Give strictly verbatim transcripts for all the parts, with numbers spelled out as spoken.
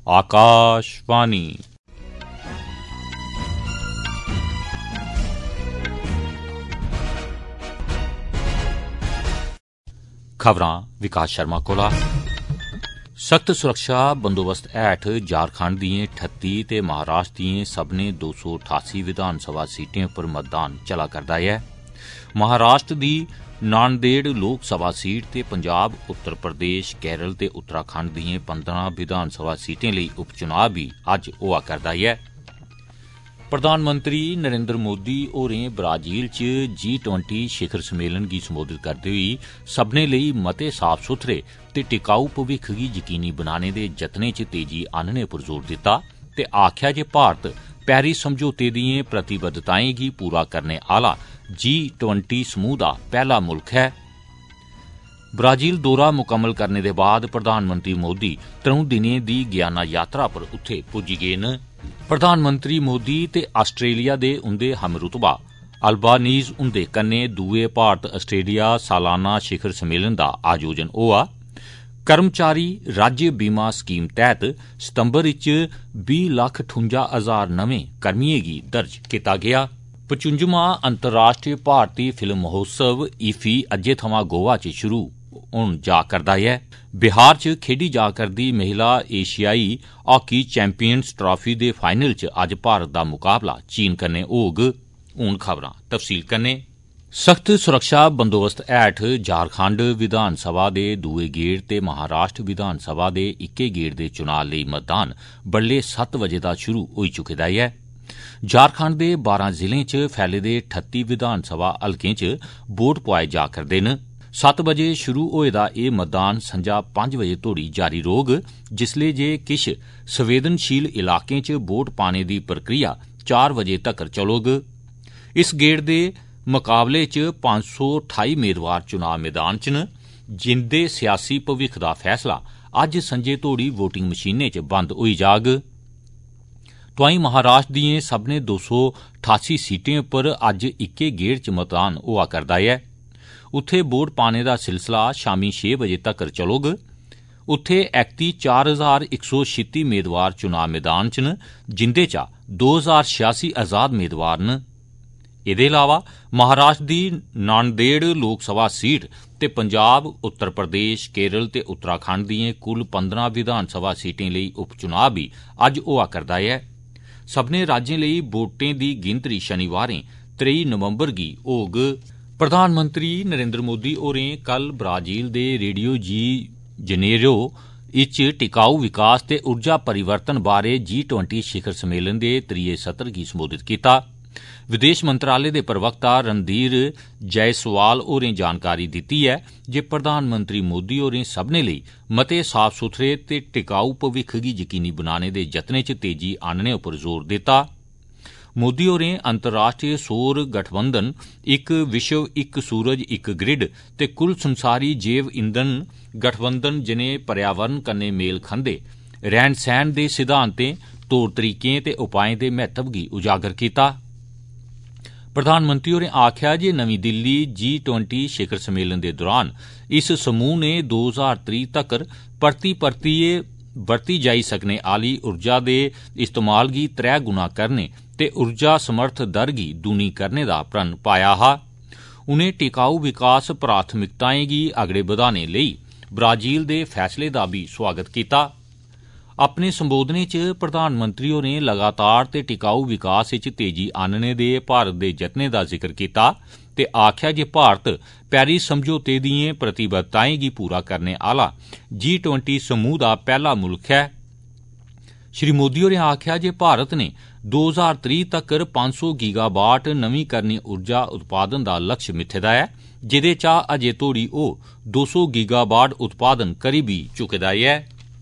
आकाशवाणी। खबरां विकास शर्मा कोला। सख्त सुरक्षा बंदोबस्त हेठ झारखंड दिएं ठत्ती ते महाराष्ट्र दिएं सब्बनें दो सौ ठासी विधान सभा सीटें पर मतदान चला करदा ऐ। महाराष्ट्र दी नांदेड़ लोक सभा सीट ते पंजाब, उत्तर प्रदेश, केरल ते उत्तराखंड दिएं पंद्रह विधान सभा सीटें लेई उपचुनाव भी अज्ज होआ करदा ऐ। प्रधानमंत्री नरेंद्र मोदी होरें ब्राजील च जी ट्वेंटी शिखर सम्मेलन गी संबोधित करदे होई सब्बनें लेई मते साफ सुथरे ते टिकाऊ भविक्ख गी यकीनी बनाने दे जतनें च तेजी आनने पर जोर दित्ता ते आखेआ जे भारत पेरिस समझौते दिएं प्रतिबद्धताएं गी पूरा करने आह्ला जी ट्वेंटी समूह दा पैह्ला मुल्ख ऐ। ब्राजील दौरा मुकम्मल करने दे बाद प्रधानमंत्री मोदी त्रौं दिनें दी गयाना यात्रा पर उत्थे पुज्जी गे न। प्रधानमंत्री मोदी ते आस्ट्रेलिया दे उंदे हमरुतबा अल्बानीज हुंदे कन्नै दुए भारत आस्ट्रेलिया सालाना शिखर सम्मेलन दा आयोजन होआ। कर्मचारी राज्य बीमा स्कीम तैह्त सितंबर च बीह् लक्ख ठुंजा हजार नमें कर्मियें गी दर्ज कीता गेआ। पचुंजमां अंतर्राष्ट्रीय भारती फिल्म महोत्सव ईफी अज्जै थमां गोवा च शुरू होन जा करदा ऐ। बिहार च खेडी जा करदी महिला एशियाई हॉकी चैंपियंस ट्राफी दे फाइनल च अज्ज भारत दा मुकाबला चीन कन्नै होग। हून खबरां तफसील कन्नै। सख्त सुरक्षा बंदोबस्त हेठ झारखंड विधान सभा दे दुए गेड़ ते महाराष्ट्र विधान सभा दे इक्के गेड़ दे चुनां लेई मतदान बडलै सत्त बजे दा शुरू होई चुके दा ऐ। झारखंड दे बारां जिलें च फैले दे ठत्ती विधान सभा हलकें च वोट पोआए जा करदे न। सत्त बजे शुरू होए दा एह् मतदान संझा पंज बजे तोड़ी जारी रौह्ग, जिसलै जे किश संवेदनशील इलाकें च वोट पाने दी प्रक्रिया चार बजे तक्कर चलोग। इस गेड़ दे मुकाबले च पंज सौ ठाई मेदवार चुनाव मैदान च न, जिंदे सियासी भविक्ख दा फैसला अज्ज संझे तोड़ी वोटिंग मशीनें च बंद होई जाग। तोआईं महाराष्ट्र दिएं सब्बनें दो सौ ठासी सीटें पर अज्ज इक्के गेड़ च मतदान होआ करदा ऐ। उत्थे वोट पाने दा सिलसिला शामीं छे बजे तक्कर चलोग। उत्थे ऐकती चार हजार इक सौ छित्ती मेदवार चुनाव मैदान च न, जिंदे चा दो हजार छियासी आजाद मेदवार न। एह्दे अलावा महाराष्ट्र दी नांदेड़ लोक सभा सीट ते पंजाब, उत्तर प्रदेश, केरल ते उत्तराखंड दिएं कुल पंद्रह विधान सभा सीटें लेई उपचुनाव भी अज्ज होआ करदा ऐ। सब्बनें राज्यें लेई वोटें दी गिनतरी शनिवारें त्रेई नवंबर गी होग। प्रधानमंत्री नरेंद्र मोदी होरें कल ब्राजील दे रियो डी जनेरियो इच टिकाऊ विकास ते ऊर्जा परिवर्तन बारे जी ट्वेंटी शिखर सम्मेलन दे त्रीये सत्र गी संबोधित कीता। विदेश मंत्रालय दे प्रवक्ता रणधीर जायसवाल होरें जानकारी दित्ती ऐ जे प्रधानमंत्री मोदी होरें सब्बनें लेई मते साफ सुथरे ते टिकाऊ भविक्ख गी यकीनी बनाने दे जतनें च तेजी आनने उप्पर जोर दित्ता। मोदी होरें अंतर्राष्ट्रीय सौर गठबंधन, इक विश्व इक सूरज इक ग्रिड ते कुल संसारी जैव ईंधन गठबंधन जनेह् पर्यावरण कन्नै मेल खंदे रैह्न सैह्न दे सिद्धांतें, तौर तरीकें ते उपाएं दे महत्व गी उजागर कीता। प्रधानमंत्री होरें आखेआ जे नमीं दिल्ली जी ट्वेंटी शिखर सम्मेलन दे दौरान इस समूह ने दो हजार त्रीह् तक्कर परती परतियै बरती जाई सकने आह्ली ऊर्जा दे इस्तेमाल गी त्रै गुना करने ते ऊर्जा समर्थ दर गी दूनी करने दा प्रण पाया हा। उनें टिकाऊ विकास प्राथमिकताएं गी अगड़े बधाने लेई ब्राजील दे फैसले दा भी स्वागत कीता। अपने संबोधने च प्रधानमंत्री होरें लगातार ते टिकाऊ विकास च तेजी आनने दे भारत दे जतनें दा जिक्र कीता ते आखेआ जे भारत पेरिस समझौते दिएं प्रतिबद्धताएं गी पूरा करने आह्ला जी ट्वेंटी समूह दा पैह्ला मुल्ख ऐ। श्री मोदी होरें आखेआ जे भारत ने दो हजार त्रीह् तक्कर पंज सौ गीगावाट नवीकरणीय ऊर्जा उत्पादन दा लक्ष्य मित्थे दा ऐ, जेह्दे चा अजें तोड़ी ओह् दो सौ गीगावाट उत्पादन करी बी चुके दा ऐ।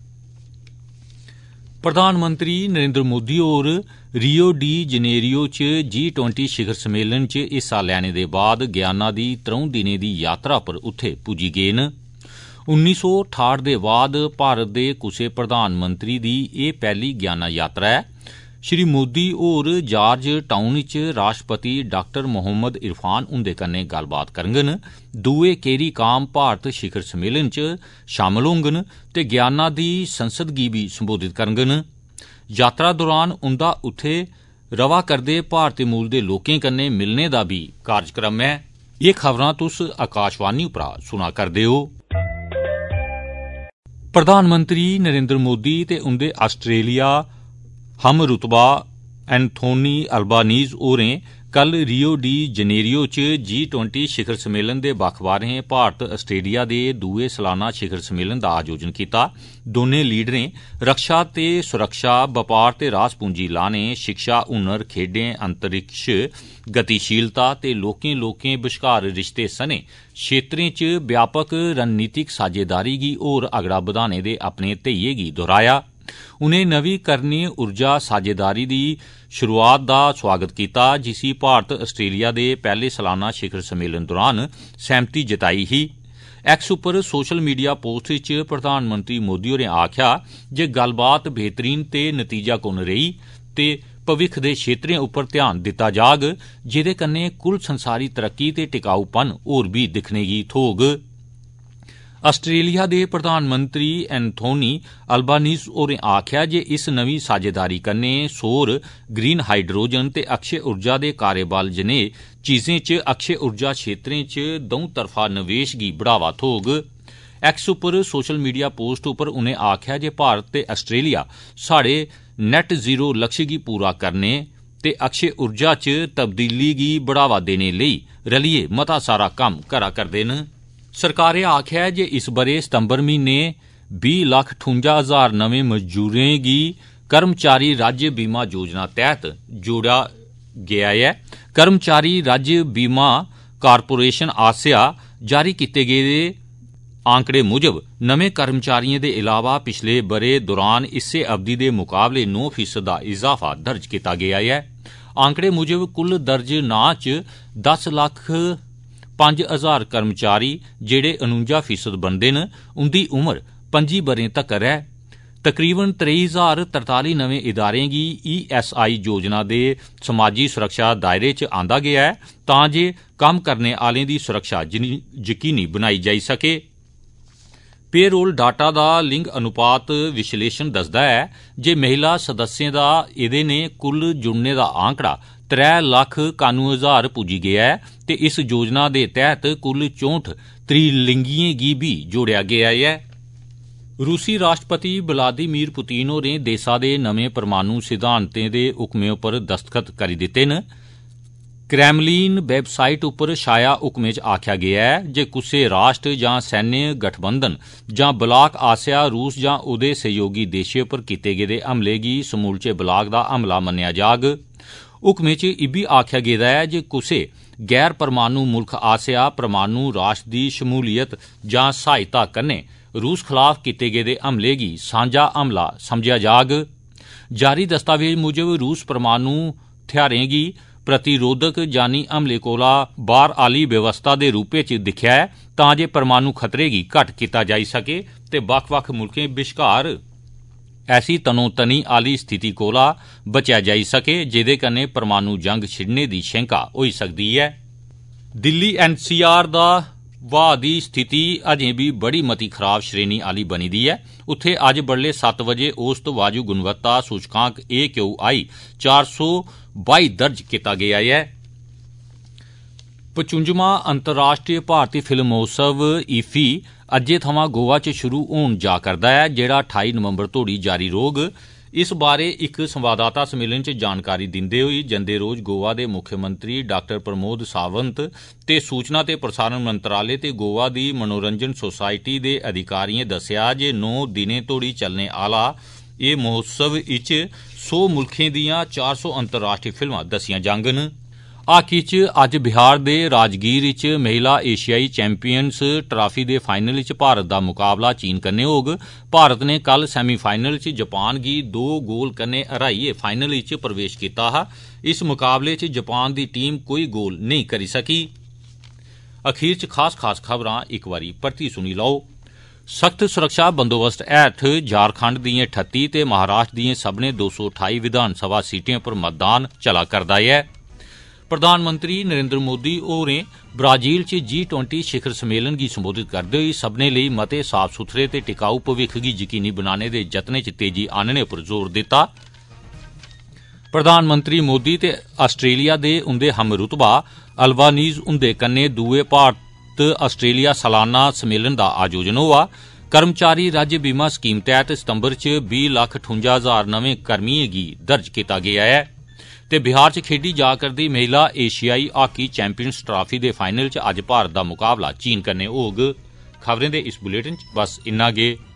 प्रधानमंत्री नरेंद्र मोदी होर रियो डी जनेरियो च जी ट्वेंटी शिखर सम्मेलन च हिस्सा लैने दे बाद गयाना दी त्रौं दिनें दी यात्रा पर उत्थे पुज्जी गे न। उन्नी सौ ठाठ दे बाद भारत दे कुसै प्रधानमंत्री दी एह् पैह्ली गयाना यात्रा ऐ। श्री मोदी होर जार्ज टाउन च राष्ट्रपति डाक्टर मोहम्मद इरफान हुंदे कन्नै गल्लबात करङन। दुए केरी काम भारत शिखर सम्मेलन च शामल होङन ते ग्याना दी संसद गी बी संबोधित करङन। यात्रा दौरान उंदा उत्थे रवा करदे भारती मूल दे लोकें कन्नै मिलने दा बी कार्यक्रम है। ये खबरां तुस आकाशवाणी उप्परा सुना करदे हो। प्रधानमंत्री नरेंद्र मोदी ते उंदे आस्ट्रेलिया हम रुतबा एंथोनी अल्बानीज होरें कल रियो डी जनेरियो च जी ट्वेंटी शिखर सम्मेलन दे बक्ख बाहरें भारत आस्ट्रेलिया दे दुए सालाना शिखर सम्मेलन दा आयोजन कीता। दोनें लीडरें रक्षा ते सुरक्षा, बपार ते रास पूंजी लाने, शिक्षा, हुनर, खेड्डें, अंतरिक्ष, गतिशीलता ते लोकें लोकें बश्कार रिश्ते सने क्षेत्रें च व्यापक रणनीतिक साझेदारी गी होर अगड़ा बधाने दे अपने ध्येइये गी दोहराया। उनें नवीकरणीय ऊर्जा साझेदारी दी शुरुआत दा स्वागत कीता, जिसी भारत आस्ट्रेलिया दे पैहले सालाना शिखर सम्मेलन दौरान सहमति जताई ही। एक्स उप्पर सोशल मीडिया पोस्ट च प्रधानमंत्री मोदी होरें आखेआ जे गल्लबात बेहतरीन ते नतीजाकुन रेही ते भविक्ख दे क्षेत्रें उप्पर ध्यान दित्ता जाग, जेदे कन्नै कुल संसारी तरक्की ते टिकाऊपन होर बी दिक्खने गी थ्होग। आस्ट्रेलिया दे प्रधानमंत्री एंथोनी अल्बानीज होरें आखेआ जे इस नवीं साझेदारी कन्नै सौर, ग्रीन हाइड्रोजन ते अक्षय ऊर्जा दे कार्यबल जनेह चीजें च अक्षय ऊर्जा क्षेत्रें च दौं तरफा निवेश गी बढ़ावा थ्होग। एक्स उप्पर सोशल मीडिया पोस्ट उप्पर उनें आखेआ जे भारत ते आस्ट्रेलिया साढ़े नेट जीरो लक्ष्य गी पूरा करने ते अक्षय ऊर्जा च तब्दीली गी बढ़ावा देने लेई रलियै मता सारा कम्म करा करदे न। सरकारै आखेआ जे इस बरे सितंबर म्हीने बीह् लक्ख ठुंजा हजार नमें मजदूरें गी कर्मचारी राज्य बीमा योजना तैहत जोड़ेआ गेआ ऐ। कर्मचारी राज्य बीमा कारपोरेशन आसेआ जारी कीते गेदे आंकड़े मुजब नमें कर्मचारियों दे इलावा पिछले बरे दौरान इस्सै अवधि दे मुकाबले नौ फीसद दा इजाफा दर्ज कीता गेआ ऐ। आंकड़े मुजब कुल दर्ज नां च दस लक्ख पंज हजार कर्मचारी जेड़े उनंजा फीसद बनदे न, उंदी उम्र पंजी बरें तक्कर है। तकरीबन त्रेई हजार तरताली नमें इदारें गी ई एस आई योजना दे समाजी सुरक्षा दायरे च आंदा गेआ ऐ, तां जे कम्म करने आलें दी सुरक्षा यकीनी बनाई जाई सके। पेरोल डाटा दा लिंग अनुपात विश्लेषण दसदा है जे महिला सदस्यें दा एहदे ने कुल जुड़ने दा आंकड़ा त्रै लक्ख कानूं हजार पुज्जी गेआ ऐ ते इस योजना दे तैहत कुल चौंठ त्रिलिंगियें गी बी जोड़ेआ गेआ ऐ। रूसी राष्ट्रपति व्लादिमीर पुतिन होरें देसा दे नमें परमाणु सिद्धांतें दे हुक्में उप्पर दस्तखत करी दित्ते न। क्रेमलिन वैबसाइट उप्पर शाया हुक्में च आखेआ गेआ ऐ जे कुसै राष्ट्र जां सैन्य गठबंधन जां ब्लाक आसेआ रूस जां ओहदे सहयोगी देशें उप्पर कीते गेदे हमले गी समूलचे ब्लाक दा हमला मन्नेआ जाग। हुक्में च इब्बी आखेआ गेदा ऐ जे कुसै गैर परमाणु मुल्ख आसेआ परमाणु राष्ट्र दी शमूलियत जां सहायता कन्नै रूस खलाफ कीते गेदे हमले गी सांझा हमला समझेआ जाग। जारी दस्तावेज मुजब रूस परमाणु थेहारें गी प्रतिरोधक जानी हमले कोला बाहर आली व्यवस्था दे रूपै च दिक्खेआ ऐ, तां जे परमाणु खतरे गी घट्ट कीता जाई सके ते बक्ख बक्ख मुल्खें बश्कार ऐसी तनोतनी आली स्थिति कोला बचेआ जाई सके जेदे कन्नै परमाणु जंग छिड़ने दी शैंका होई सकदी ऐ। दिल्ली एन सी आर दा वाह दी स्थिति अजें भी बड़ी मती खराब श्रेणी आली बनी दी ऐ। उत्थे अज्ज बडले सत्त बजे औसत वायु गुणवत्ता सूचकांक ए क्यू आई चार सौ बाई दर्ज कीता गेआ ऐ। पचुंजमां अंतर्राष्ट्रीय भारती फिल्म महोत्सव ईफी अज्जै थमां गोवा च शुरू होन जा करदा ऐ, जेहड़ा ठाई नवंबर तोड़ी जारी रौह्ग। इस बारे इक संवाददाता सम्मेलन च जानकारी दिंदे होई जंदे रोज गोवा दे मुख्यमंत्री डाक्टर प्रमोद सावंत ते सूचना ते प्रसारण मंत्रालय ते गोवा दी मनोरंजन सोसाइटी दे अधिकारिएं दस्सेआ जे नौ दिनें तोड़ी चलने आला एह् महोत्सव इच सौ मुल्खें दियां चार सौ अंतर्राष्ट्रीय फिल्मां दस्सियां जाङन। हाकी च अज्ज बिहार दे राजगीर च महिला एशियाई चैंपियंस ट्राफी दे फाइनल च भारत दा मुकाबला चीन कन्नै होग। भारत ने कल सैमीफाइनल च जापान गी दो गोल कन्नै हराइयै फाइनल च प्रवेश कीता हा। इस मुकाबले च जापान दी टीम कोई गोल नेईं करी सकी। अखीर च खास खास खबरां इक बारी परती सुनी लओ। सख्त सुरक्षा बंदोबस्त हेठ झारखंड दिएं ठत्ती ते महाराष्ट्र दिएं सब्बने दो सौ ठाई विधान सभा सीटें पर मतदान चला करदा ऐ। प्रधानमंत्री नरेंद्र मोदी होरें ब्राजील च जी ट्वेंटी शिखर सम्मेलन गी संबोधित करदे होई सब्बने लेई मते साफ सुथरे ते टिकाऊ भविक्ख गी यकीनी बनाने दे जतनें च तेजी आनने पर जोर दित्ता। प्रधानमंत्री मोदी ते आस्ट्रेलिया दे उंदे हमरुतबा अल्बानीज हुंदे कन्नै दुए भारत आस्ट्रेलिया सालाना सम्मेलन दा आयोजन होआ। कर्मचारी राज्य बीमा स्कीम तैहत सितंबर च बीह लक्ख ठुंजा हजार नमें कर्मियें गी दर्ज कीता गेआ ऐ ते बिहार च खेड्डी जा करदी महिला एशियाई हॉकी चैंपियंस ट्राफी दे फाइनल च अज्ज भारत दा मुकाबला चीन कन्नै होग। खबरें दे इस बुलेटिन च बस इन्ना गै।